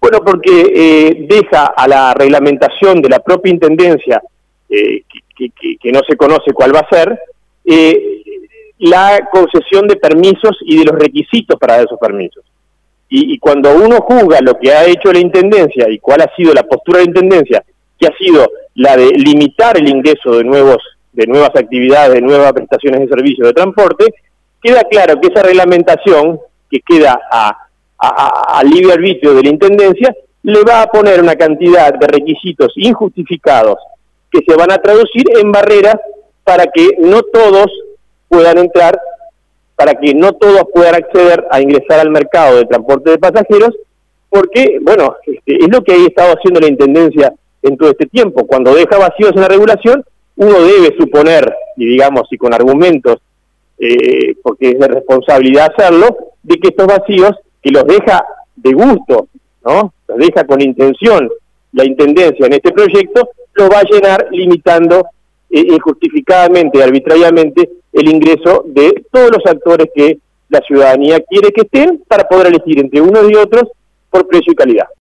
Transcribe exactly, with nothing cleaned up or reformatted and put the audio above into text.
Bueno, porque eh, deja a la reglamentación de la propia Intendencia, eh, que, que, que no se conoce cuál va a ser, eh, la concesión de permisos y de los requisitos para esos permisos. Y, y cuando uno juzga lo que ha hecho la Intendencia y cuál ha sido la postura de la Intendencia, que ha sido la de limitar el ingreso de nuevos de nuevas actividades, de nuevas prestaciones de servicios de transporte, queda claro que esa reglamentación, que queda a, a, a libre arbitrio de la Intendencia, le va a poner una cantidad de requisitos injustificados que se van a traducir en barreras para que no todos puedan entrar, para que no todos puedan acceder a ingresar al mercado de transporte de pasajeros, porque, bueno, este, es lo que ha estado haciendo la Intendencia en todo este tiempo. Cuando deja vacíos en la regulación, uno debe suponer, y digamos, y con argumentos, eh, porque es de responsabilidad hacerlo, de que estos vacíos, que los deja de gusto, ¿no?, los deja con intención la Intendencia en este proyecto, los va a llenar limitando eh, injustificadamente, arbitrariamente, el ingreso de todos los actores que la ciudadanía quiere que estén para poder elegir entre unos y otros por precio y calidad.